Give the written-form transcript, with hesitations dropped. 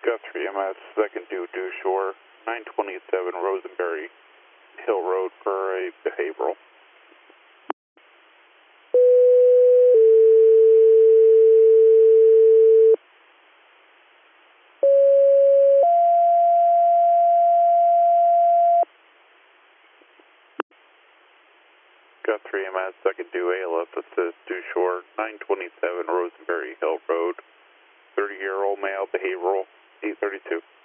Guthrie, MS, second due shore, 927 Rosenberry Hill Road for a behavioral. Guthrie, MS, second due ALF assist due shore, 927 Rosenberry Hill Road, 30-year-old male behavioral, 832.